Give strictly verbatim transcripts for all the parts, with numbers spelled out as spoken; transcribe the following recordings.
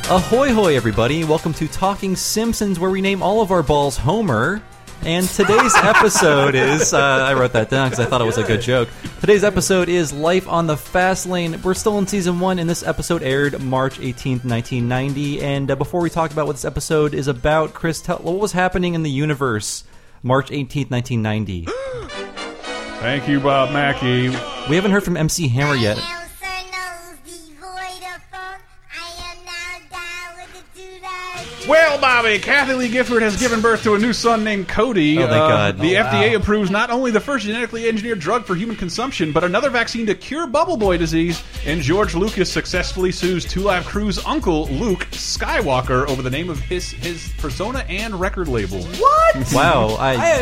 Ahoy hoy everybody, welcome to Talking Simpsons, where we name all of our balls Homer. And today's episode is, uh, I wrote that down because I thought it was a good joke. Today's episode is Life on the Fast Lane. We're still in season one, and this episode aired March eighteenth, nineteen ninety. And uh, before we talk about what this episode is about, Chris, tell, what was happening in the universe March eighteenth, nineteen ninety? Thank you, Bob Mackey. We haven't heard from M C Hammer yet. Well, Bobby, Kathy Lee Gifford has given birth to a new son named Cody. Oh, thank uh, God. The Oh, F D A wow. approves not only the first genetically engineered drug for human consumption, but another vaccine to cure bubble boy disease. And George Lucas successfully sues Two Live Crew's uncle, Luke Skywalker, over the name of his, his persona and record label. What? Wow, I... I, had,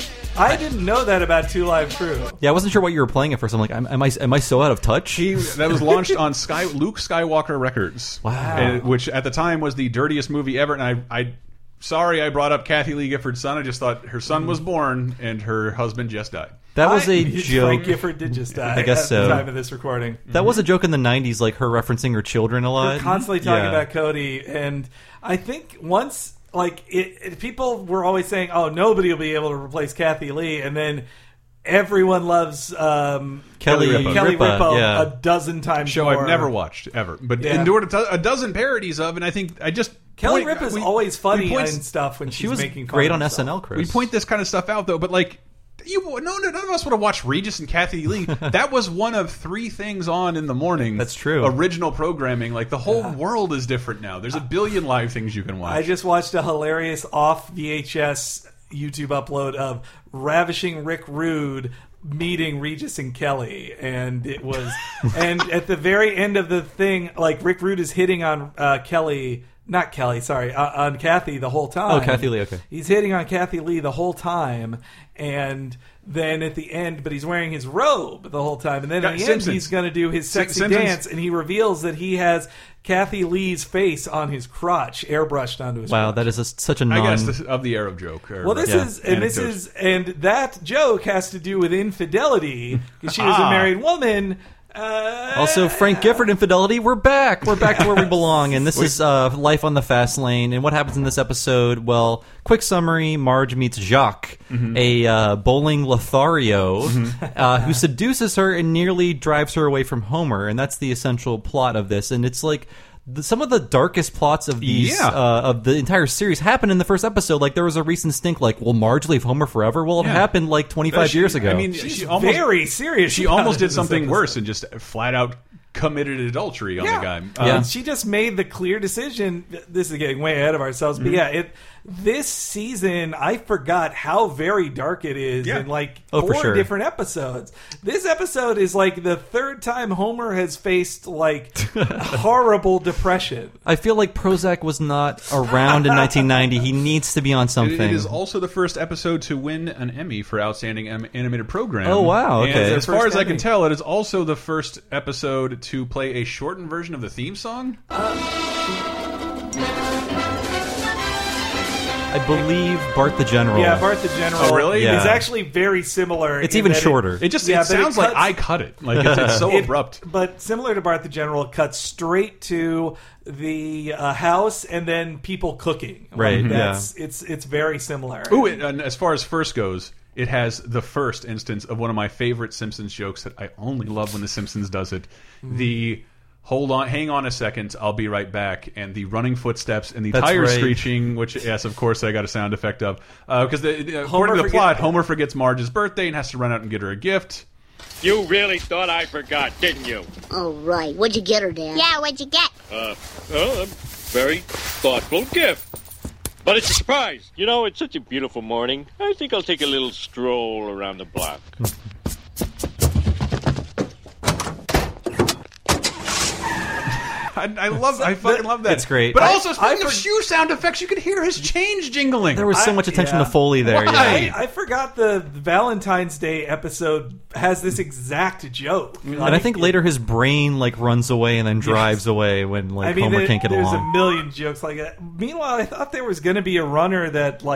I didn't know that about Two Live Crew. Yeah, I wasn't sure what you were playing at first. I'm like, am, am I am I so out of touch? He, that was launched on Sky, Luke Skywalker Records. Wow. And, which at the time was the dirtiest movie ever. And I, I, sorry I brought up Kathy Lee Gifford's son. I just thought her son was born and her husband just died. That was a I, joke. Frank Gifford did just die I guess at so. the time of this recording. That was a joke in the nineties, like her referencing her children a lot. We're constantly talking Yeah. about Cody, and I think once, like, it, it, people were always saying, oh, nobody will be able to replace Kathy Lee, and then everyone loves um, Kelly Kelly, Ripa. Kelly Ripa, Ripa yeah. a dozen times Show more. I've never watched ever, but Yeah. endured a, do- a dozen parodies of, and I think I just Kelly point- Ripa's we- always we funny point- and stuff when She she's was making fun great of on S N L, herself. Chris. We point this kind of stuff out though, but like you, no, none of us would have watched Regis and Kathy Lee. That was one of three things on in the morning. That's true. Original programming, like the whole world is different now. There's a billion live things you can watch. I just watched a hilarious off V H S YouTube upload of Ravishing Rick Rude meeting Regis and Kelly, and it was and at the very end of the thing, like Rick Rude is hitting on uh, Kelly not Kelly sorry uh, on Kathy the whole time. Oh, Kathy Lee, okay. He's hitting on Kathy Lee the whole time, and then at the end, but he's wearing his robe the whole time, and then Yeah, at the Simpsons. end he's going to do his sexy Simpsons. dance, and he reveals that he has Kathy Lee's face on his crotch, airbrushed onto his Wow, crotch. that is a, such a I non... guess this, of the Arab joke. Or, Well, this Yeah. is and this anecdote. is and that joke has to do with infidelity because she was a Ah. married woman. Uh, Also, Frank Gifford infidelity. We're back. We're back to where we belong, and this is uh, Life on the Fast Lane. And what happens in this episode? Well, quick summary: Marge meets Jacques, Mm-hmm. a uh, bowling Lothario, uh, who seduces her and nearly drives her away from Homer. And that's the essential plot of this. And it's like the, some of the darkest plots of these Yeah. uh, of the entire series happen in the first episode. Like there was a recent stink. Like, will Marge leave Homer forever? Well, it Yeah. happened like twenty-five She- years ago. I mean, she's she almost very serious. She about almost it did in this something episode. worse and just flat out committed adultery on Yeah. the guy. Yeah. Um, She just made the clear decision. This is getting way ahead of ourselves, but Mm-hmm. yeah, it. This season, I forgot how very dark it is Yeah. in like Oh, for four sure. different episodes. This episode is like the third time Homer has faced like horrible depression. I feel like Prozac was not around in nineteen ninety. He needs to be on It- something. it is also the first episode to win an Emmy for Outstanding Am- Animated Program. Oh, wow, And okay. as far First as I can Emmy. tell, it is also the first episode to play a shortened version of the theme song. I believe Bart the General. Yeah, Bart the General. Oh, really? Yeah. Is actually very similar. It's in even that it- shorter. It just Yeah, it but it sounds like cuts- I cut it. Like it's, it's so It- abrupt. But similar to Bart the General, it cuts straight to the uh, house and then people cooking. Like, Right, That's, It's it's very similar. Ooh, it, and as far as first goes, it has the first instance of one of my favorite Simpsons jokes that I only love when The Simpsons does it. The hold on, hang on a second, I'll be right back, and the running footsteps and the That's tires right. screeching, which, yes, of course, I got a sound effect of. Because according Homer to the forget- plot, Homer forgets Marge's birthday and has to run out and get her a gift. You really thought I forgot, didn't you? Oh, right. What'd you get her, Dad? Yeah, what'd you get? Uh, well, a very thoughtful gift. But it's a surprise. You know, it's such a beautiful morning. I think I'll take a little stroll around the block. I, I love, I fucking love that. It's great. But I- also, speaking I of for- shoe sound effects, you could hear his chains jingling. There was so I- much attention yeah. to Foley there. Why? Yeah. I, I forgot the Valentine's Day episode has this exact joke. And I think later his brain like runs away and then drives away when like I mean, Homer there- can't get there's along. a million jokes like that. Meanwhile, I thought there was going to be a runner that like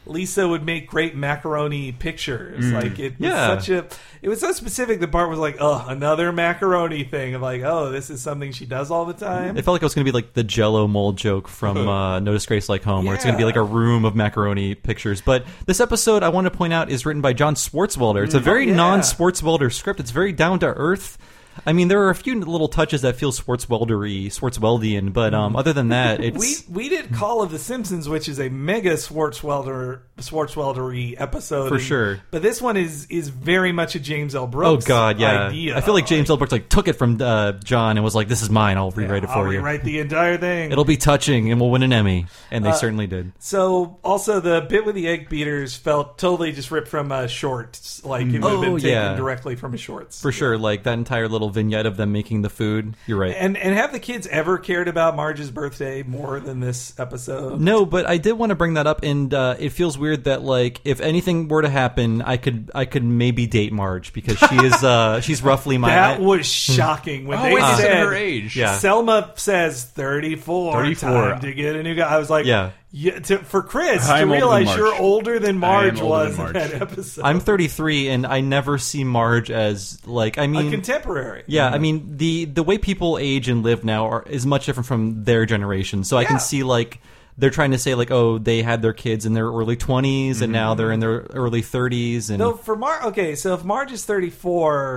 Lisa would make great macaroni pictures. Mm. Like it Yeah. was such a, it was so specific that Bart was like, oh, another macaroni thing. Of like, oh, this is something she does all the time. It felt like it was going to be like the Jell-O mold joke from uh, No Disgrace Like Home, where it's going to be Yeah. like a room of macaroni pictures. But this episode, I want to point out, is written by John Swartzwelder. It's a very Oh, yeah. non-Swartzwelder script. It's very down to earth. I mean, there are a few little touches that feel Swartzweldery, Swartzweldian, but um, other than that, it's We we did Call of the Simpsons, which is a mega Swartzwelder Swartzweldery episode For and- sure. But this one is is very much a James L. oh Brooks. god, yeah. idea. I feel like James L. Brooks like took it from uh, John and was like, "This is mine. I'll rewrite it for I'll you. rewrite the entire thing. It'll be touching, and we'll win an Emmy." And they Uh, certainly did. So, also the bit with the egg beaters felt totally just ripped from a shorts. Like it would have Oh, been taken yeah. directly from a shorts. For sure, like that entire little vignette of them making the food. You're right. And and have the kids ever cared about Marge's birthday more than this episode? No, but I did want to bring that up, and uh, it feels weird that like if anything were to happen, I could I could maybe date Marge because she is uh, she's roughly my. That was shocking when Oh, they wait, they said said her age. Yeah. Selma says thirty-four. thirty-four. Time to get a new guy. I was like, Yeah. yeah to, for Chris I am to older than realize Marge. you're older than I am Marge older was than in Marge. that episode. I'm thirty-three, and I never see Marge as like I a mean. contemporary. Yeah, I mean the the way people age and live now are, is much different from their generation. So I Yeah. can see like they're trying to say like, oh, they had their kids in their early twenties and now they're in their early thirties. And No, for Mar. Okay, so if Marge is thirty-four,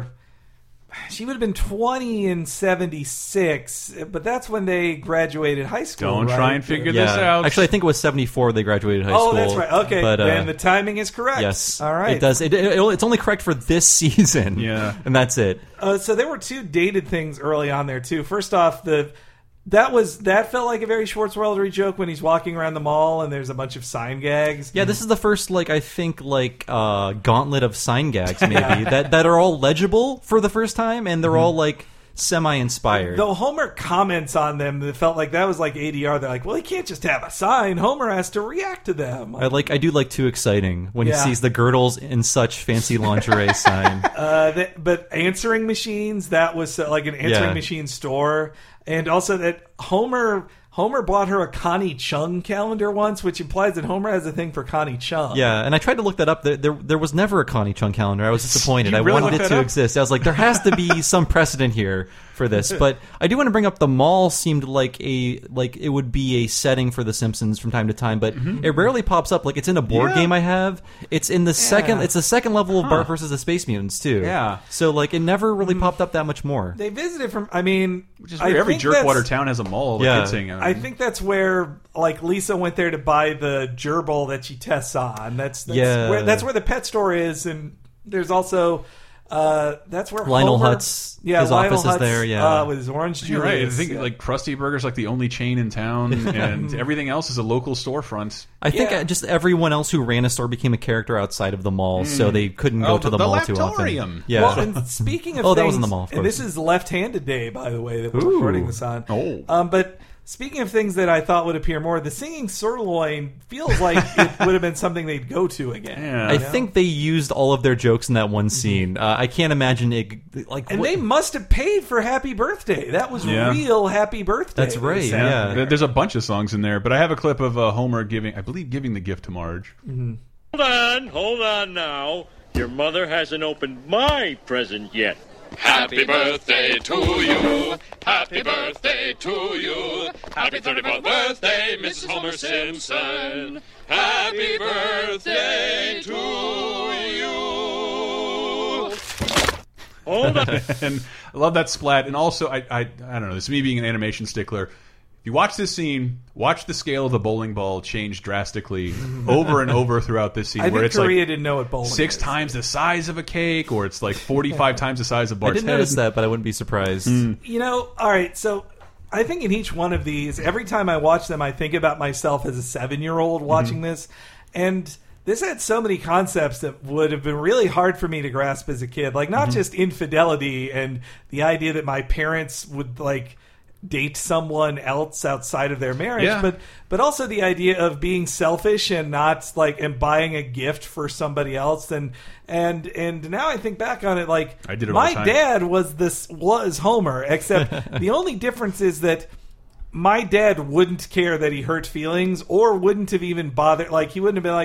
she would have been twenty in seventy-six, but that's when they graduated high school. Don't right? try and figure yeah, this out. actually, I think it was seventy-four they graduated high Oh, school. that's right. Okay, but, uh, then the timing is correct. yes, All right. It does. It, it, it's only correct for this season. Yeah. and that's it. Uh, so there were two dated things early on there too. First off, the that was that felt like a very Schwartzweldery joke when he's walking around the mall and there's a bunch of sign gags. Yeah, this is the first, like, I think, like, uh, gauntlet of sign gags, maybe, that, that are all legible for the first time, and they're all, like, semi-inspired. Though Homer comments on them, it felt like that was like A D R. They're like, well, he can't just have a sign. Homer has to react to them. I like. I do like Too Exciting when Yeah. he sees the girdles in such fancy lingerie sign. Uh, that, but answering machines, that was uh, like an answering Yeah. machine store. And also that Homer Homer bought her a Connie Chung calendar once, which implies that Homer has a thing for Connie Chung. Yeah, and I tried to look that up. There, there, there was never a Connie Chung calendar. I was disappointed. You I really wanted looked it that to up? exist. I was like, there has to be some precedent here for this. But I do want to bring up the mall. Seemed like a like it would be a setting for The Simpsons from time to time, but it rarely pops up. Like it's in a board Yeah. game I have. It's in the second. It's the second level of Huh. Bart versus the Space Mutants too. Yeah. So like it never really popped up that much more. They visited from, I mean, Which is I weird. Every think Jerkwater that's- town has a mall. The Yeah. kids hang out. I think that's where like Lisa went there to buy the gerbil that she tests on. That's, that's Yeah. where that's where the pet store is, and there's also uh, that's where Lionel Homer, Hutz, yeah, his Lionel office is Hutz, there, yeah. uh, with his orange juice. You're right. I think Yeah. like Krusty Burger's like the only chain in town, and everything else is a local storefront. I think Yeah. uh, just everyone else who ran a store became a character outside of the mall, so they couldn't go Oh, to the- the, the mall too often. Laptorium. Yeah. Well, and speaking of Oh, things, that was in the mall, of and course. this is Left-Handed Day, by the way, that we're Ooh. recording this on. Oh. Um, but speaking of things that I thought would appear more, the singing sirloin feels like it would have been something they'd go to again. Yeah. I you know? think they used all of their jokes in that one scene. Uh, I can't imagine it. Like, And what- they must have paid for Happy Birthday. That was Yeah. real Happy Birthday. That's that was right, sang yeah. there. There- There's a bunch of songs in there, but I have a clip of uh, Homer giving, I believe, giving the gift to Marge. Hold on, hold on now. Your mother hasn't opened my present yet. Happy birthday to you. Happy birthday to you. Happy thirty-fourth birthday, Missus Homer Simpson. Happy birthday to you. Hold on. And I love that splat. And also, I, I, I don't know, this is me being an animation stickler. If you watch this scene, watch the scale of the bowling ball change drastically over and over throughout this scene, I where think it's Korea like didn't know what bowling six is. times the size of a cake, or it's like forty-five times the size of I Bart's didn't head. notice that, but I wouldn't be surprised. You know, all right, so I think in each one of these, every time I watch them, I think about myself as a seven-year-old watching this. And this had so many concepts that would have been really hard for me to grasp as a kid. Like, not just infidelity and the idea that my parents would, like, date someone else outside of their marriage, Yeah. but but also the idea of being selfish and not like and buying a gift for somebody else. And and and now I think back on it, like I did it all my the time. dad was this was Homer, except the only difference is that my dad wouldn't care that he hurt feelings, or wouldn't have even bothered. Like he wouldn't have been like,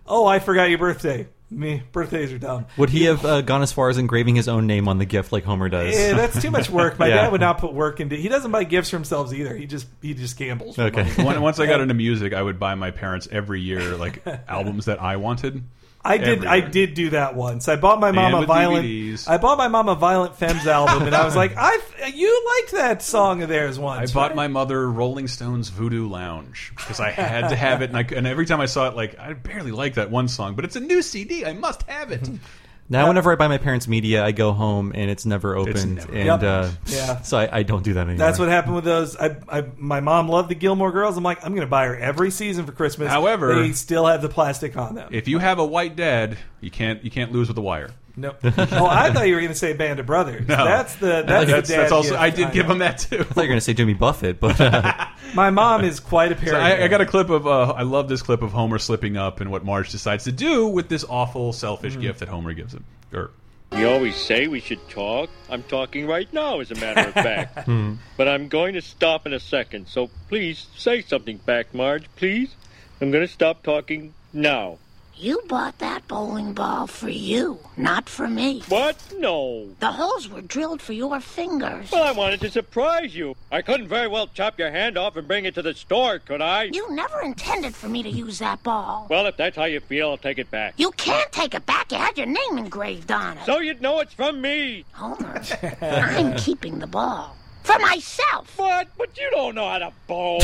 oh, I forgot your birthday. Me, birthdays are dumb. Would he have uh, gone as far as engraving his own name on the gift like Homer does? Yeah, that's too much work. My Yeah. dad would not put work into. He doesn't buy gifts for himself either. He just he just gambles. For Okay. money. When- Once I got into music, I would buy my parents every year like albums that I wanted. I did. Every I year. did do that once. I bought my mom And a with violent. D V Ds. I bought my mom a Violent Femmes album, and I was like, "I, you liked that song of theirs I once." bought right? my mother Rolling Stones Voodoo Lounge because I had to have it, and, I, and every time I saw it, like I barely liked that one song, but it's a new C D. I must have it. Now, whenever I buy my parents' media, I go home and it's never opened, never- and Yep. uh, Yeah. so I, I don't do that anymore. That's what happened with those. I, I, my mom loved the Gilmore Girls. I'm like, I'm going to buy her every season for Christmas. However- they still have the plastic on them. If you have a white dad, you can't you can't lose with a wire. Nope. Oh, I thought you were going to say Band of Brothers. No. That's the that's, That's, the that's, dad also gift. I did give know. him that too. I thought you were going to say Jimmy Buffett, but uh, My mom is quite a So parent. I, I got a clip of uh, I love this clip of Homer slipping up and what Marge decides to do with this awful selfish Mm-hmm. gift that Homer gives him. Or You always say we should talk. I'm talking right now, as a matter of fact. But I'm going to stop in a second, so please say something back, Marge, please. I'm going to stop talking now. You bought that bowling ball for you, not for me. What? No. The holes were drilled for your fingers. Well, I wanted to surprise you. I couldn't very well chop your hand off and bring it to the store, could I? You never intended for me to use that ball. Well, if that's how you feel, I'll take it back. You can't take it back. You had your name engraved on it. So you'd know it's from me. Homer, I'm keeping the ball. For myself. What? But you don't know how to bowl.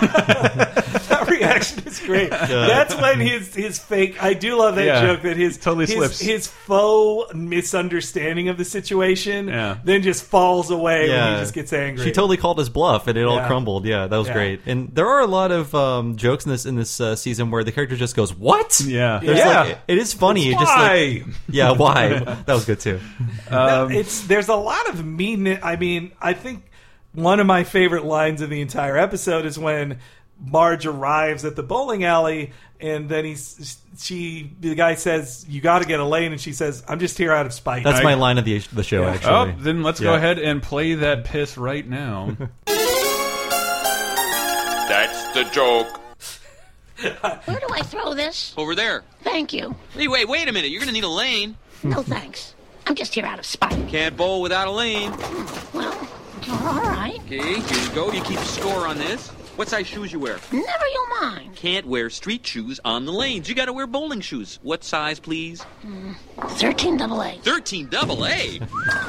That reaction is great. That's when his his fake. I do love that Yeah. joke that his Totally his, slips. his faux misunderstanding of the situation Yeah. then just falls away when Yeah. he just gets angry. she totally called his bluff, and it all Yeah. crumbled. Yeah, that was Yeah. great. And there are a lot of um, jokes in this in this uh, season where the character just goes, "What?" yeah, There's Yeah. like, it is funny. It just Why? like, yeah, why? That was good too. No, Um, it's there's a lot of meanness. I mean, I think one of my favorite lines of the entire episode is when Marge arrives at the bowling alley, and then he's she the guy says, "You got to get a lane," and she says, "I'm just here out of spite." That's I- my line of the the show. Yeah. Actually, Oh, then let's go Yeah. ahead and play that piss right now. That's the joke. Where do I throw this? Over there. Thank you. Hey, wait, wait a minute. You're going to need a lane. No thanks. I'm just here out of spite. Can't bowl without a lane. Well, all right. Okay, here you go. You keep score on this. What size shoes you wear? Never you mind. Can't wear street shoes on the lanes. You got to wear bowling shoes. What size, please? Thirteen double A. thirteen double A.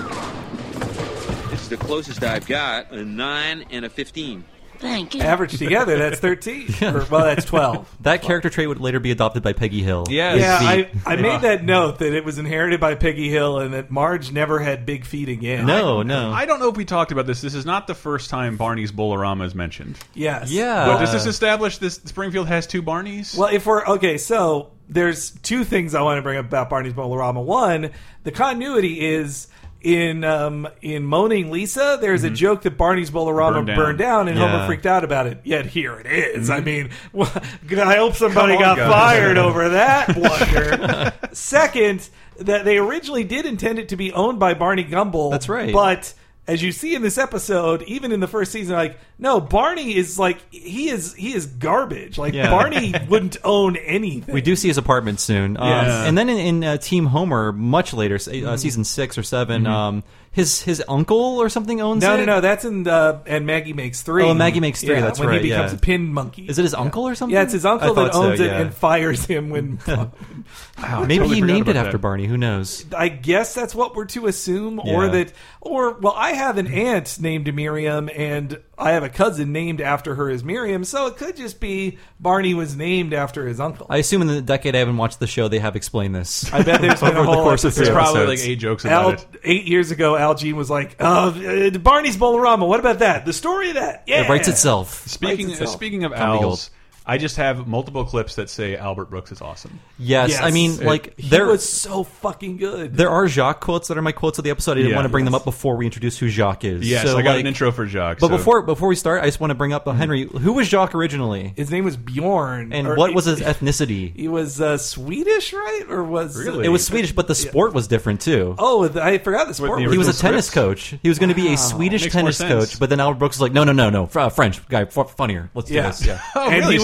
This is the closest I've got. A nine and a fifteen. Thank you. Average together, that's thirteen. Or, well, that's twelve. that character trait would later be adopted by Peggy Hill. Yes. Yeah, I, feet. I made that note that it was inherited by Peggy Hill and that Marge never had big feet again. No, no. I don't know if we talked about this. This is not the first time Barney's Bolorama is mentioned. Yes. Yeah. But does this establish this Springfield has two Barneys? Well, if we're okay, so there's two things I want to bring up about Barney's Bolorama. One, the continuity is in um, in Moaning Lisa. There's a joke that Barney's Bolorama Burned burned down. down, and Yeah. Homer freaked out about it. Yet here it is. I mean, well, I hope somebody Come on, got guys. fired over that blunder. Second, that they originally did intend it to be owned by Barney Gumble. That's right. But as you see in this episode, even in the first season, like, no, Barney is like he is he is garbage. Like Yeah. Barney wouldn't own anything. We do see his apartment soon. Um, Yeah. And then in, in uh, Team Homer, much later, uh, season six or seven, um, his his uncle or something owns No, it. no, no. That's in uh, and Maggie Makes Three. Oh, Maggie Makes Three, Yeah, that's when right, he becomes yeah. a pin monkey. Is it his uncle or something? Yeah, it's his uncle I that thought so, owns it yeah. and fires him when. Wow, I Maybe totally he forgot named it about after that. Barney. Who knows? I guess that's what we're to assume, or Yeah. that, or well, I have an aunt named Miriam, and I have a cousin named after her as Miriam, so it could just be Barney was named after his uncle. I assume in the decade I haven't watched the show, they have explained this. I bet there's been a Over the whole course of episode. There's probably like episodes. eight jokes about Al, it. eight years ago, Al Jean was like, "Oh, uh, Barney's Bolorama. What about that? The story of that? Yeah, It writes itself. Speaking Writes itself. speaking of Comedy Al's, I just have multiple clips that say Albert Brooks is awesome. Yes, Yes. I mean, It- like He there was so fucking good. there are Jacques quotes that are my quotes of the episode. I didn't Yeah. want to bring them Yes. up before we introduce who Jacques is. Yes, so, I got like, an intro for Jacques. But so- before before we start, I just want to bring up uh, Henry. Who was Jacques originally, His name was Bjorn. and or- what was his ethnicity? He was uh, Swedish, right? Or was Really? It was Swedish, but the sport was different too. Oh, I forgot the sport. the was- He was a original tennis scripts? coach. He was going to be a Swedish Makes more tennis sense. coach, but then Albert Brooks was like, "No, no, no, no, Fr- uh, French guy, f- funnier. Let's do Yeah. this." Yeah, Oh, and really? he So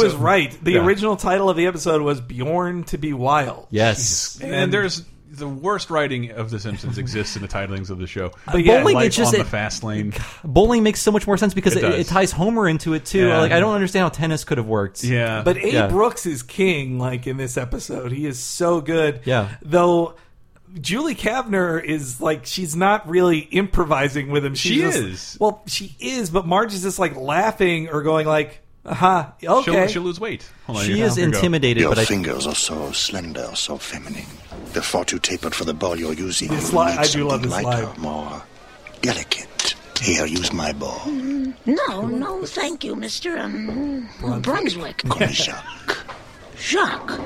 was right. The Yeah. original title of the episode was Bjorn to be Wild. Yes. And, and there's the worst writing of The Simpsons exists in the titlings of the show. But yeah, Bowling, Life it's just on it, the Fast Lane. Bowling makes so much more sense because It it, does. it ties Homer into it too. Yeah. Like I don't understand how tennis could have worked. Yeah. But Abe Yeah. Brooks is king, like, in this episode. He is so good. Yeah. Though Julie Kavner is, like, she's not really improvising with him. She's She just- is. Well, she is, but Marge is just, like, laughing or going, like, aha, okay. She'll, she'll lose weight. Hold on, She here, is here we go. intimidated, Your but I fingers are so slender, so feminine. They're far too tapered for the ball you're using. This You li- need I do love something this lighter, line. more delicate. Here, use my ball. No, no, thank you, Mister Um, Brunswick. Call me Jacques. Jacques.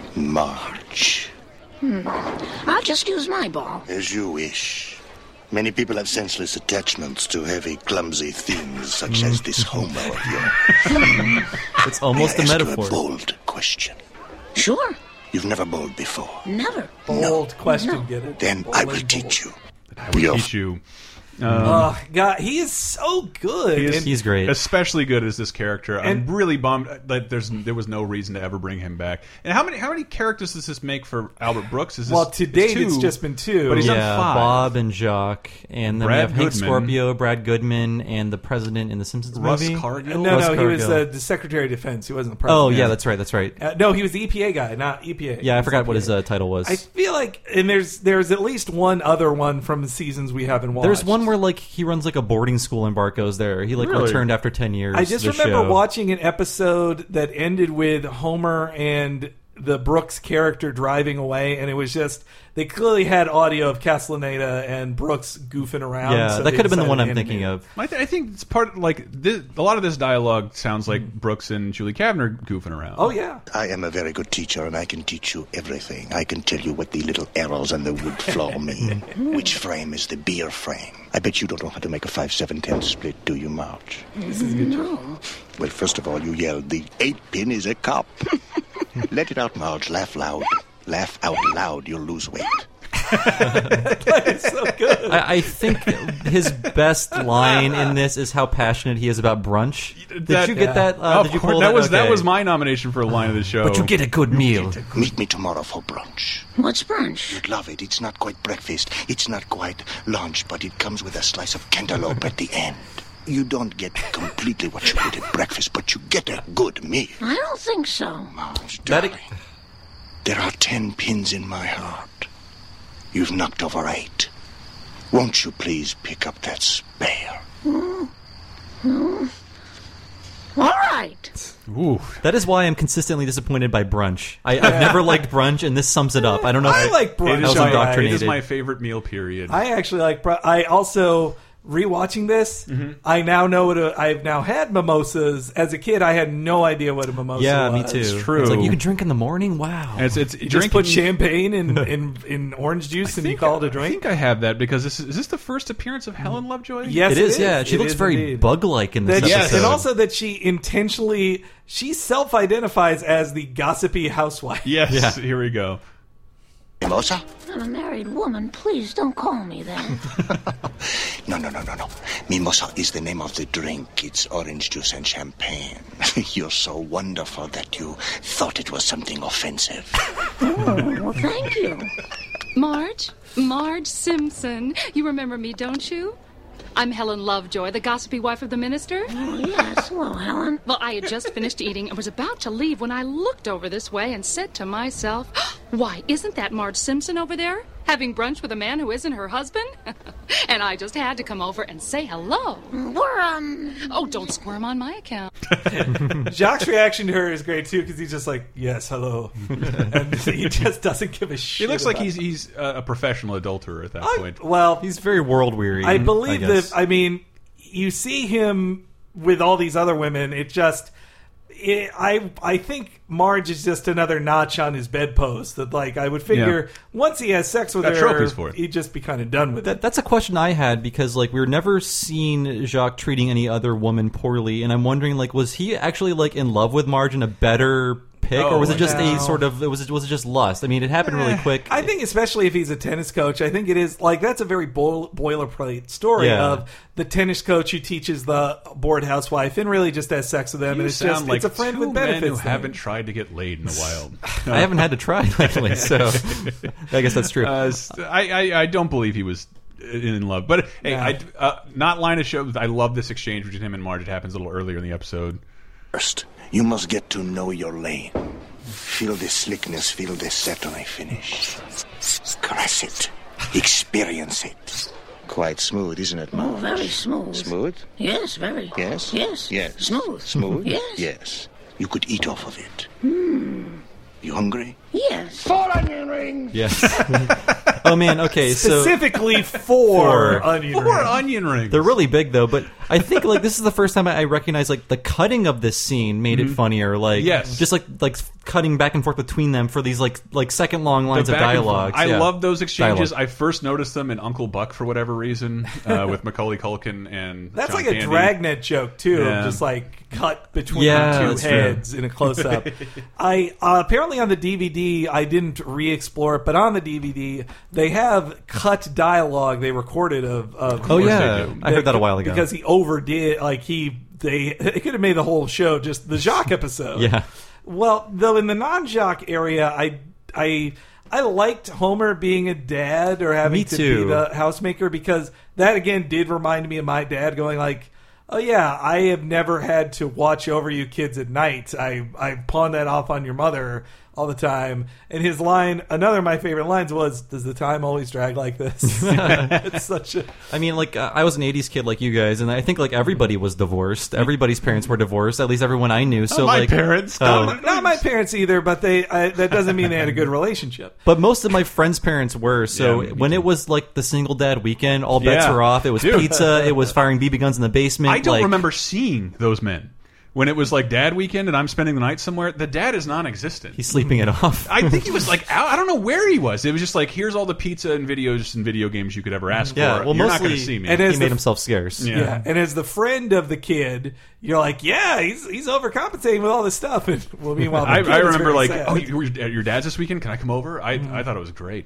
Marge. I'll just use my ball. As you wish. Many people have senseless attachments to heavy, clumsy things, such as this Homer of yours. it's almost May a I ask you metaphor. a bold question. Sure. You've never bowled before. Never. Bold question, No. get it? Then Bold I will and teach you. I will Your teach you. Oh, God, he is so good. He is- And- He's great. Especially good as this character. I'm And- really bummed that there's there was no reason to ever bring him back. And how many how many characters does this make for Albert Brooks? Is this, well, to date, two, it's just been two. But he's yeah, done five. Bob and Jacques, and then Brad we have Hank Goodman. Scorpio, Brad Goodman, and the president in the Simpsons Russ movie. Cargill. no, Russ no, he was Cargill. uh, the Secretary of Defense. He wasn't the president. Oh yeah, that's right, that's right. Uh, no, he was the E P A guy, not E P A. Yeah, I He was forgot what E P A. his uh, title was. I feel like, and there's there's at least one other one from the seasons we haven't watched. There's one where like he runs like a boarding school in Barco's there. He like Really? returned after ten years. I just the remember show. watching an episode that ended with Homer and the Brooks character driving away, and it was just they clearly had audio of Castellaneta and Brooks goofing around. Yeah, so that they could have been the decided one to I'm animate thinking it. of. I, th I think it's part like this, a lot of this dialogue sounds like Brooks and Julie Kavner goofing around. Oh yeah, I am a very good teacher, and I can teach you everything. I can tell you what the little arrows on the wood floor mean. Which frame is the beer frame? I bet you don't know how to make a five seven ten split, do you, Marge? No. Well, first of all, you yelled, the eight pin is a cup. Let it out, Marge. Laugh loud. Laugh out loud. You'll lose weight. it's so good. I, I think his best line in this is how passionate he is about brunch. Did That- you get that? Uh, Of did you course, pull that was that Okay. was my nomination for a line of the show. But you get a good meal. Meet me tomorrow for brunch. What's brunch? You'd love it. It's not quite breakfast. It's not quite lunch, but it comes with a slice of cantaloupe at the end. You don't get completely what you get at breakfast, but you get a good meal. I don't think so. Marge, That- darling, there are ten pins in my heart. You've knocked over eight. Won't you please pick up that spare? All right. Ooh. That is why I'm consistently disappointed by brunch. I, I've never liked brunch, and this sums it up. I don't know. I if like It brunch. is, was my, indoctrinated. it is my favorite meal period. I actually like. br- I also rewatching this. Mm-hmm. I now know what a, I've now had mimosas. As a kid, I had no idea what a mimosa Yeah, was. me too. It's true. It's like you can drink in the morning. Wow. And it's it's You drinking. just put champagne in, in, in orange juice and you call it a I drink. think I have that because this is, is this the first appearance of Helen Lovejoy? Yes, it is. Yeah, she It looks is very indeed. bug-like in this That- Yes. episode. and also that she intentionally she self-identifies as the gossipy housewife. Yes. Yeah. Here we go. Mimosa? I'm a married woman. Please don't call me that. No, no, no, no, no. Mimosa is the name of the drink. It's orange juice and champagne. You're so wonderful that you thought it was something offensive. Oh, well, thank you. Marge? Marge Simpson. You remember me, don't you? I'm Helen Lovejoy, the gossipy wife of the minister. Oh, yes. Hello, Helen. Well, I had just finished eating and was about to leave when I looked over this way and said to myself, why, isn't that Marge Simpson over there? Having brunch with a man who isn't her husband? And I just had to come over and say hello. We're, um... Oh, don't squirm on my account. Jacques' reaction to her is great too because he's just like, "Yes, hello," and he just doesn't give a He shit. looks like about he's he's uh, a professional adulterer at that I- point. well, He's very world-weary. I believe guess. that. I mean, you see him with all these other women. It just, it, I, I think Marge is just another notch on his bedpost. That, like, I would figure Yeah. once he has sex with Got her, trophies for it. he'd just be kind of done with That, it. that's a question I had because like we were never seen Jacques treating any other woman poorly, and I'm wondering like was he actually like in love with Marge in a better pick, Oh, or was it just no. a sort of? It was was it just lust? I mean, it happened really quick. I think, especially if he's a tennis coach, I think it is like that's a very boil, boilerplate story Yeah. of the tennis coach who teaches the bored housewife and really just has sex with them, You and it's sound just like it's a friend two with benefits. men who thing. haven't tried to get laid in the wild. I haven't had to try lately, so I guess that's true. Uh, I, I I don't believe he was in love, but hey, Yeah. I uh, not line of show. I love this exchange between him and Marge. It happens a little earlier in the episode. First, you must get to know your lane. Feel the slickness, feel the satiny finish. Caress it. Experience it. Quite smooth, isn't it, Oh, Marge? very smooth. Smooth? Yes, very. Yes? Yes. Yes. Smooth. Smooth? Yes. Yes. You could eat off of it. Hmm. You hungry? Yes. Four onion rings! Yes. Oh man. Okay. So Specifically for For- onion Four rings. onion rings. they're really big though, but I think like this is the first time I recognize like the cutting of this scene made it funnier. Like Yes. just like like cutting back and forth between them for these like like second long The lines of back and forth. dialogue. I Yeah. love those exchanges. Dialogue. I first noticed them in Uncle Buck for whatever reason, uh, with Macaulay Culkin and That's John like a Candy. Dragnet joke too, Yeah. of just like cut between Yeah, the two that's true. heads in a close up. I uh, apparently on the D V D I didn't re-explore it, but on the D V D they have cut dialogue they recorded of. of Oh course yeah, they do. I heard that a while ago. because he overdid. Like he, they, they could have made the whole show just the Jacques episode. Yeah. Well, though in the non-Jacques area, I, I, I liked Homer being a dad or having Me to too. be the housemaker because that again did remind me of my dad going like, "Oh yeah, I have never had to watch over you kids at night. I I pawn that off on your mother all the time." And his line, another of my favorite lines was, "Does the time always drag like this?" It's such a I mean, like uh, I was an eighties kid like you guys, and I think like everybody was divorced. Everybody's parents were divorced. At least everyone I knew. So my like parents. Oh. Don't- not my parents either, but they I, that doesn't mean they had a good relationship. But most of my friends' parents were. So Yeah, me when too. it was like the single dad weekend, all bets Yeah. were off. It was Dude. pizza. It was firing B B guns in the basement. I don't like, remember seeing those men when it was like dad weekend and I'm spending the night somewhere. The dad is non-existent. He's sleeping it off. I think he was like out. I don't know where he was. It was just like, here's all the pizza and videos and video games you could ever ask Yeah, for. well, You're not mostly- going to see me. and he as made the- himself scarce. Yeah. Yeah, and as the friend of the kid, you're like, yeah, he's he's overcompensating with all this stuff. And well, meanwhile, the I, kid I is remember very like, sad. oh, you were at your dad's this weekend? Can I come over? I I thought it was great.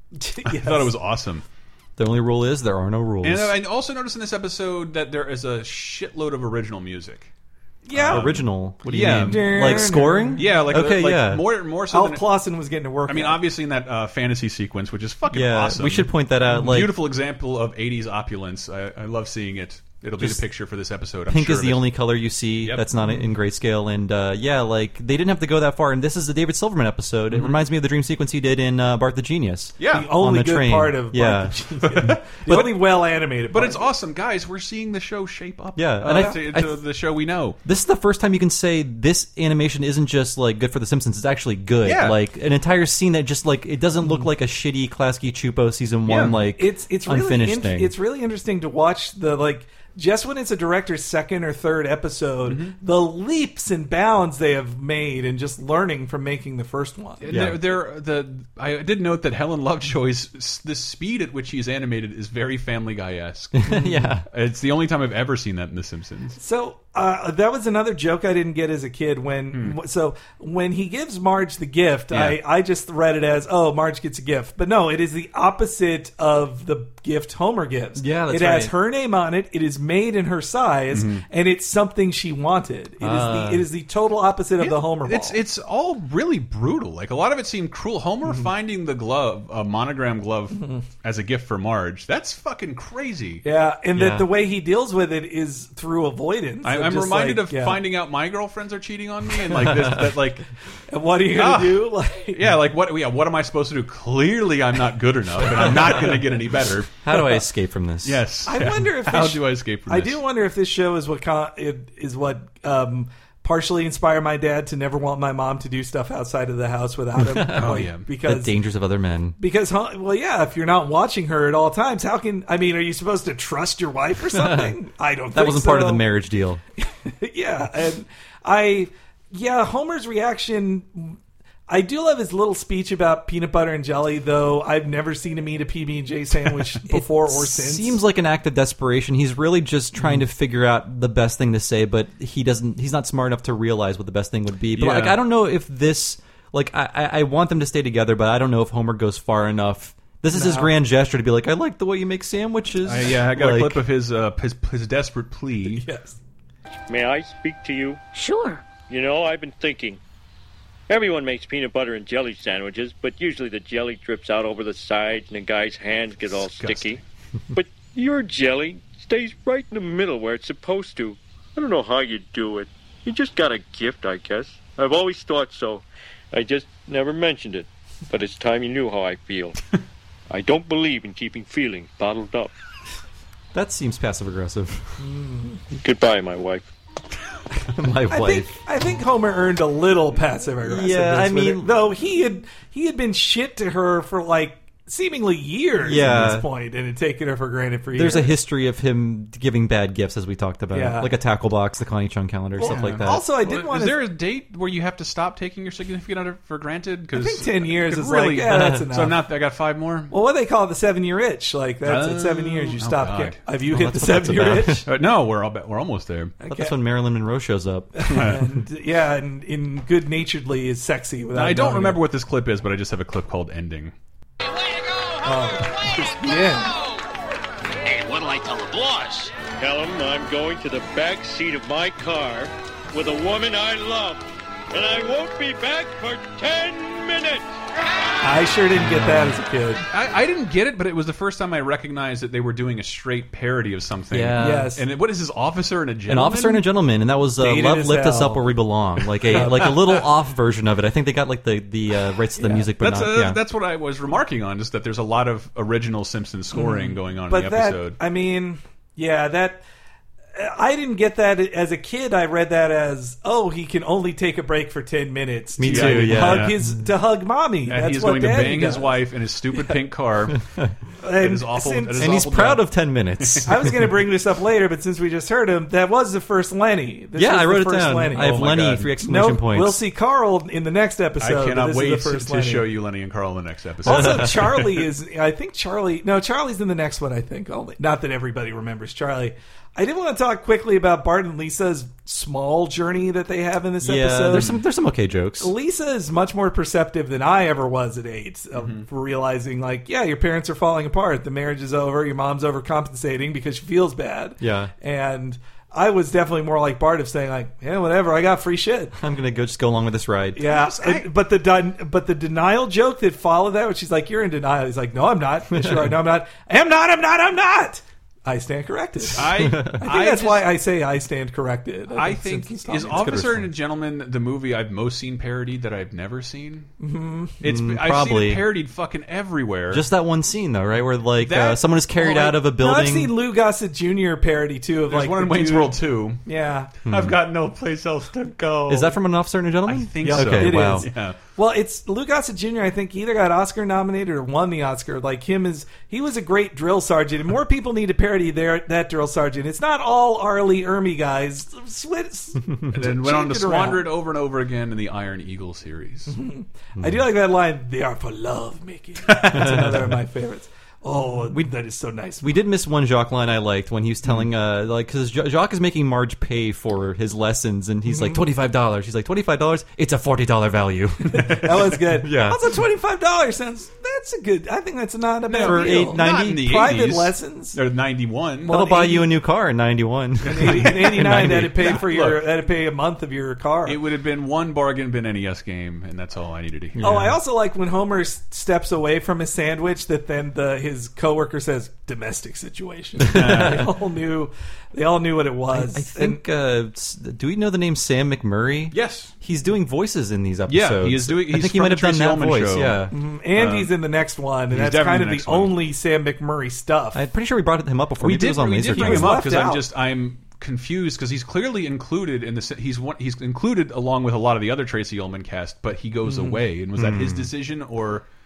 I Yes. thought it was awesome. The only rule is there are no rules. And I also noticed in this episode that there is a shitload of original music. yeah. Original. What do you Yeah. mean? Like scoring? Yeah, like okay, like yeah. more more so Alf than Clausen was getting to work. I mean, out. obviously in that uh, fantasy sequence, which is fucking yeah, awesome. we should point that out. Like Beautiful example of eighties opulence. I, I love seeing it. It'll be Just the picture for this episode. I'm pink sure is of the it. only color you see Yep. that's not in grayscale, and uh, yeah, like they didn't have to go that far. And this is the David Silverman episode. It reminds me of the dream sequence he did in uh, Bart the Genius. Yeah, the only on the good train. part of Yeah. Bart the Genius. the only well animated. But part. it's awesome, guys. We're seeing the show shape up. Yeah, uh, and I- to, I- to the show we know. This is the first time you can say this animation isn't just like good for The Simpsons. It's actually good. Yeah. Like an entire scene that just like it doesn't look like a shitty Klasky Chupo season one Yeah. like it's it's really unfinished in- thing. It's really interesting to watch the like. Just when it's a director's second or third episode, Mm-hmm. the leaps and bounds they have made, and just learning from making the first one. Yeah. They're, they're, the I did note that Helen Lovejoy's the speed at which he's animated is very Family Guy-esque. yeah. It's the only time I've ever seen that in The Simpsons. So uh, that was another joke I didn't get as a kid. When so when he gives Marge the gift, Hmm. Yeah. I, I just read it as, oh, Marge gets a gift. But no, it is the opposite of the gift Homer gives. Yeah, that's it has right. her name on it. It is made in her size, Mm-hmm. and it's something she wanted. It is Ah. the it is the total opposite of the Homer ball. It's it's all really brutal. Like a lot of it seemed cruel. Homer Mm-hmm. finding the glove, a monogram glove, as a gift for Marge. That's fucking crazy. yeah, and Yeah. that the way he deals with it is through avoidance. I, of I'm just reminded like, of yeah. finding out my girlfriends are cheating on me, and like this, that, like, And what are you gonna Ah. do? Like, yeah, like what? Yeah, what am I supposed to do? Clearly, I'm not good enough, and I'm not going to get any better. How do I escape from this? Yes, I wonder if how this- do I escape from I this? do wonder if this show is what con- it is what um, partially inspired my dad to never want my mom to do stuff outside of the house without him. Oh, Like, yeah. The because dangers of other men. because huh, well, yeah, if you're not watching her at all times, how can I mean? Are you supposed to trust your wife or something? I don't. That think wasn't part of so. the marriage deal. Yeah, and I, yeah, Homer's reaction. I do love his little speech about peanut butter and jelly, though I've never seen him eat a P B and J sandwich before or since. Seems like an act of desperation. He's really just trying mm. to figure out the best thing to say, but he doesn't. He's not smart enough to realize what the best thing would be. But yeah. like, I don't know if this. Like, I, I want them to stay together, but I don't know if Homer goes far enough. This is no. his grand gesture to be like, I like the way you make sandwiches. Uh, yeah, I got like, a clip of his, uh, his his desperate plea. Yes. May I speak to you? Sure. You know, I've been thinking. Everyone makes peanut butter and jelly sandwiches, but usually the jelly drips out over the sides and the guy's hands get all Disgusting. sticky. But your jelly stays right in the middle where it's supposed to. I don't know how you do it. You just got a gift, I guess. I've always thought so. I just never mentioned it. But it's time you knew how I feel. I don't believe in keeping feelings bottled up. That seems passive-aggressive. Mm. Goodbye, my wife. My wife. I think, I think Homer earned a little passive aggressiveness. Yeah, I mean, though he had he had been shit to her for like seemingly years yeah. at this point, and had taken her for granted for years. There's a history of him giving bad gifts, as we talked about, yeah. like a tackle box, the Connie Chung calendar, well, stuff like that. Also, I did well, want. Is there a date where you have to stop taking your significant other for granted? I think ten years is really, like yeah, that's enough. So I'm not. I got five more. Well, what do they call it, the seven year itch? Like that's uh, at seven years you oh stop. God. Have you well, hit the seven year itch? Uh, no, we're all, we're almost there. Okay. That's when Marilyn Monroe shows up. and, yeah, and in good naturedly is sexy. Without I don't remember it. what this clip is, but I just have a clip called "Ending." Oh, yeah. Hey, what'll I tell the boss? Tell him I'm going to the back seat of my car with a woman I love, and I won't be back for ten minutes. I sure didn't get that as a kid. I, I didn't get it, but it was the first time I recognized that they were doing a straight parody of something. Yeah. Yes. And it, what is this, Officer and a Gentleman? An Officer and a Gentleman, and that was uh, Dated Love as Lift Us hell. Up Where We Belong, like a like a little off version of it. I think they got like the the uh, rights to the Yeah. music, but That's, not. uh, yeah. that's what I was remarking on, just that there's a lot of original Simpsons scoring mm. going on But in the that, episode. I mean, yeah, that. I didn't get that as a kid. I read that as, oh, he can only take a break for ten minutes. Me to too, yeah. Hug Yeah. his to hug mommy. And That's he's what going to Daddy bang does. his wife in his stupid pink car. and It is awful. since- it is and he's awful proud job. of ten minutes. I was going to bring this up later, but since we just heard him, that was the first Lenny. This yeah, was I the wrote it first down. Lenny. I have Oh my Lenny God. three exclamation Nope, points. we'll see Carl in the next episode. I cannot this wait is the first to Lenny. show you Lenny and Carl in the next episode. Also, Charlie is. I think Charlie. No, Charlie's in the next one. I think only. Not that everybody remembers Charlie. I did want to talk quickly about Bart and Lisa's small journey that they have in this yeah, episode. there's some there's some okay jokes. Lisa is much more perceptive than I ever was at eight, of Mm-hmm. realizing like, yeah, your parents are falling apart. The marriage is over. Your mom's overcompensating because she feels bad. Yeah. And I was definitely more like Bart of saying like, yeah, whatever. I got free shit. I'm gonna go just go along with this ride. Yeah, and- but the den- but the denial joke that followed that, when she's like, "You're in denial," he's like, "No, I'm not." Sure, no, I'm not. I'm not. I'm not. I'm not. I stand corrected. I, I think I that's just, why I say I stand corrected. I think Simpsons is taught me. Officer and a Gentleman the movie I've most seen parodied that I've never seen. Mm-hmm. It's Mm, I've probably. seen it parodied fucking everywhere. Just that one scene though, right? Where like That- uh, someone is carried oh, out of a No, building. I've seen Lou Gossett Junior parody too of There's like one the in Wayne's dude- World two. Yeah, I've got no place else to go. Is that from An Officer and a Gentleman? I think Yeah, so. Okay, it wow. is. Yeah. Well, it's Lou Gossett Junior I think either got Oscar nominated or won the Oscar. Like him is he was a great drill sergeant, and more people need to parody their that drill sergeant. It's not all R. Lee Ermey guys. Switch, And then went on to change it squander around. it over and over again in the Iron Eagle series. I do like that line. They are for love, Mickey. That's another of my favorites. Oh, we, that is so nice. We did miss one Jacques line I liked when he was telling, uh, like, because Jacques is making Marge pay for his lessons, and he's like, twenty-five dollars. He's like, twenty-five dollars? It's a forty dollar value. That was good. Yeah. Also, twenty-five dollars sounds. That's a good. I think that's not a bad For deal. eight ninety? Not in the Private eighties. lessons. They're ninety-one. Well, That'll buy eighty you a new car in ninety-one. In eighty-nine, that'd pay for your. Look. That'd pay a month of your car. It would have been one bargain bin N E S game, and that's all I needed to hear. Oh, I also like when Homer s- steps away from his sandwich. That then the his coworker says domestic situation. They all knew. They all knew what it was. I think, uh, s- do we know the name Sam McMurray? Yes. He's doing voices in these Yeah, episodes. he is doing- I he's think he from might have the done Tracy that Ullman voice, show. yeah. And, and Um, he's in the next one, and he's that's definitely kind in of the the next one. only Sam McMurray stuff. I'm pretty sure we brought him up before. we Maybe it did, was on we Laser did bring Time. him up Left because I'm out. just I'm confused because he's clearly included in the he's one he's included along with a lot of the other Tracy Ullman cast, but he goes away. And was that his decision or?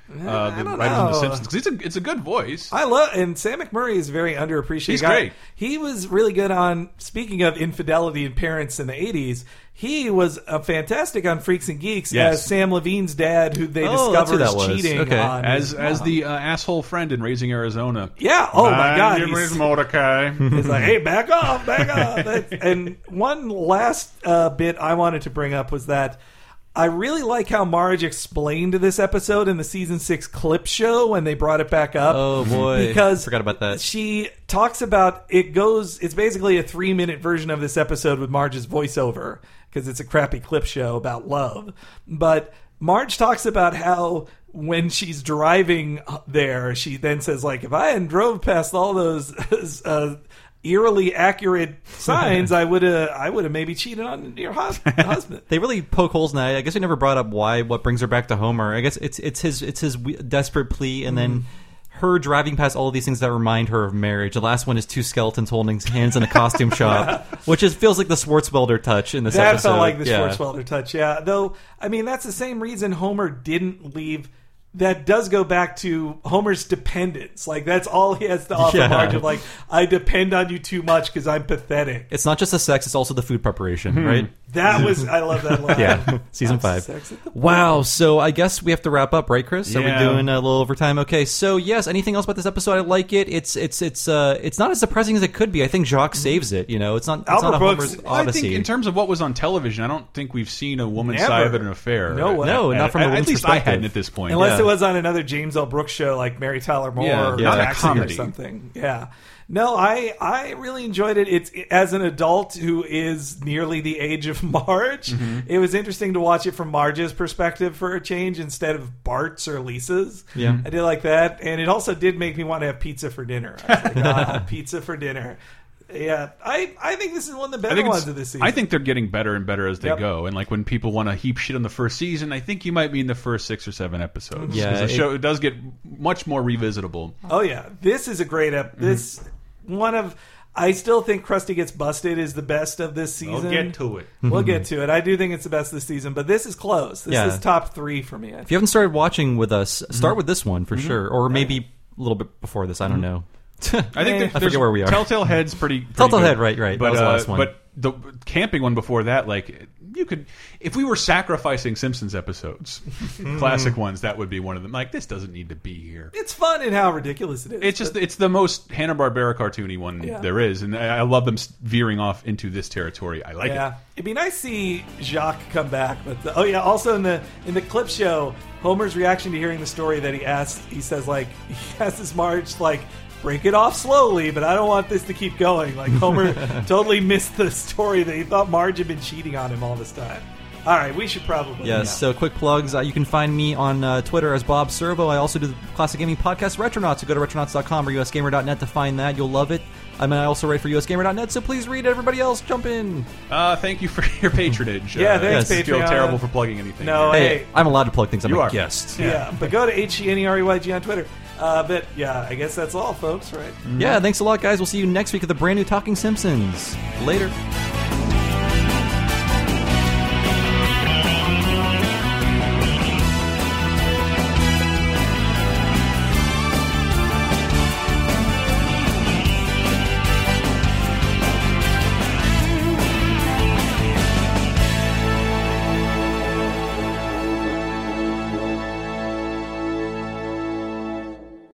uh, the don't writers on The know. Simpsons, because it's a it's a good voice. I love, and Sam McMurray is very underappreciated. He's guy. great. He was really good on, speaking of infidelity in parents in the eighties, he was uh, fantastic on Freaks and Geeks Yes. as Sam Levine's dad, who they Oh, that's who discover that is was. cheating Okay. on as his as mom. the uh, asshole friend in Raising Arizona. Yeah. Oh my God. Name He's, is Mordecai. he's like, hey, back off, back off. That's- and one last uh, bit I wanted to bring up was that I really like how Marge explained this episode in the season six clip show when they brought it back up. Oh boy, Because forgot about that. she talks about it goes. It's basically a three minute version of this episode with Marge's voiceover because it's a crappy clip show about love. But Marge talks about how when she's driving there, she then says like, if I hadn't drove past all those uh, eerily accurate signs, I would have I would have maybe cheated on your hus- husband. They really poke holes in that. I guess we never brought up why, what brings her back to Homer. I guess it's it's his it's his we- desperate plea, and then her driving past all of these things that remind her of marriage. The last one is two skeletons holding hands in a costume shop, which is feels like the Schwartzwelder touch in this That episode. felt like the Yeah. Schwartzwelder touch, yeah. Though, I mean, that's the same reason Homer didn't leave. That does go back to Homer's dependence. Like, that's all he has to offer Yeah. Marge of, like, I depend on you too much because I'm pathetic. It's not just the sex; it's also the food preparation, right? That was, I love that line. Yeah, season That's five. sex at the Wow. So I guess we have to wrap up, right, Chris? Are Yeah. we doing a little overtime? Okay. So yes. Anything else about this episode? I like it. It's it's it's uh it's not as surprising as it could be. I think Jacques saves it. You know, it's not. It's Albert not a Brooks- Homer's Well, I Odyssey. think in terms of what was on television, I don't think we've seen a woman's Never. side of an affair. No way. No, not from a At, at woman's least I perspective. hadn't at this point. Unless Yeah. it was on another James L. Brooks show like Mary Tyler Moore Yeah, or yeah, Taxi comedy. or something. Yeah. No, I I really enjoyed it. It's as an adult who is nearly the age of Marge. Mm-hmm. It was interesting to watch it from Marge's perspective for a change instead of Bart's or Lisa's. Yeah. I did like that, and it also did make me want to have pizza for dinner. I was like, ah, pizza for dinner. Yeah, I I think this is one of the I better think, ones it's- of this season. I think they're getting better and better as they Yep. go. And like when people want to heap shit on the first season, I think you might be in the first six or seven episodes. Yeah, 'Cause the it- show it does get much more revisitable. Oh yeah, this is a great ep. This one of I still think Krusty Gets Busted is the best of this season. to it. We'll get to it. I do think it's the best this season, but this is close. This Yeah. is top three for me. I If think. you haven't started watching with us, Mm-hmm. start with this one for sure, or maybe a little bit before this. I don't know. I think Eh. there- I forget there's where we are. Telltale Head's pretty, pretty Telltale good. Head, right, right. But That was the uh, last one. but the camping one before that, like you could, if we were sacrificing Simpsons episodes, classic ones, that would be one of them. Like this doesn't need to be here. It's fun and how ridiculous it is. It's just but- it's the most Hanna Barbera cartoony one Yeah. there is, and I I love them veering off into this territory. I like yeah. it. It'd be nice to see Jacques come back, but the, oh yeah. Also in the in the clip show, Homer's reaction to hearing the story that he asked, he says like he asks Marge like. Break it off slowly, but I don't want this to keep going. Like Homer totally missed the story that he thought Marge had been cheating on him all this time. All right, we should probably. Yes, yeah. so quick plugs. Uh, you can find me on uh, Twitter as Bob Servo. I also do the classic gaming podcast Retronauts. So go to retronauts dot com or U S gamer dot net to find that. You'll love it. I mean, I also write for U S gamer dot net, so please read it. Everybody else, jump in. Uh, thank you for your patronage. Yeah, uh, thanks, I feel Patreon. terrible for plugging anything. No, here. Hey, Hey. I'm allowed to plug things. I'm You a are. guest. Yeah, but go to H E N E R E Y G on Twitter. Uh, but yeah, I guess that's all, folks, right? Yeah, thanks a lot, guys. We'll see you next week at the brand new Talking Simpsons. Later.